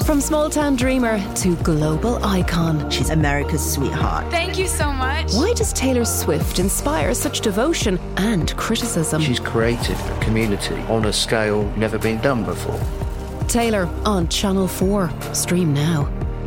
From small-town dreamer to global icon. She's America's sweetheart. Thank you so much. Why does Taylor Swift inspire such devotion and criticism? She's created a community on a scale never been done before. Taylor on Channel 4. Stream now.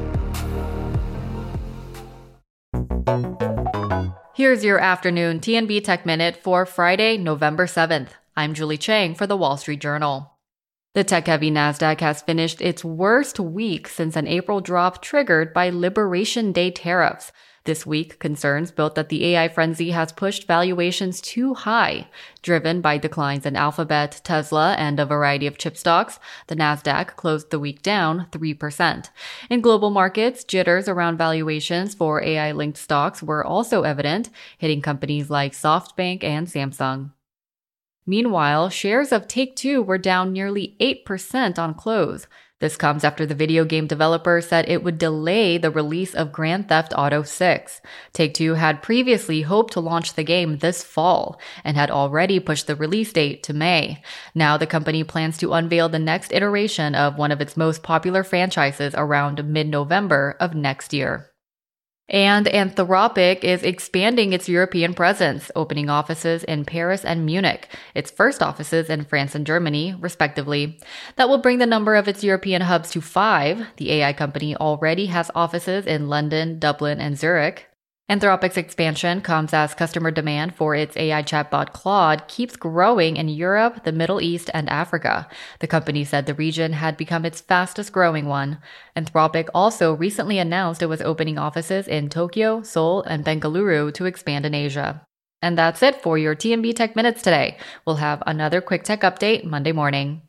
Here's your afternoon TNB Tech Minute for Friday, November 7th. I'm Julie Chang for the Wall Street Journal. The tech-heavy Nasdaq has finished its worst week since an April drop triggered by Liberation Day tariffs. This week, concerns built that the AI frenzy has pushed valuations too high. Driven by declines in Alphabet, Tesla, and a variety of chip stocks, the Nasdaq closed the week down 3%. In global markets, jitters around valuations for AI-linked stocks were also evident, hitting companies like SoftBank and Samsung. Meanwhile, shares of Take-Two were down nearly 8% on close. This comes after the video game developer said it would delay the release of Grand Theft Auto 6. Take-Two had previously hoped to launch the game this fall and had already pushed the release date to May. Now the company plans to unveil the next iteration of one of its most popular franchises around mid-November of next year. And Anthropic is expanding its European presence, opening offices in Paris and Munich, its first offices in France and Germany, respectively. That will bring the number of its European hubs to 5. The AI company already has offices in London, Dublin, and Zurich. Anthropic's expansion comes as customer demand for its AI chatbot Claude keeps growing in Europe, the Middle East, and Africa. The company said the region had become its fastest growing one. Anthropic also recently announced it was opening offices in Tokyo, Seoul, and Bengaluru to expand in Asia. And that's it for your TNB Tech Minutes today. We'll have another quick tech update Monday morning.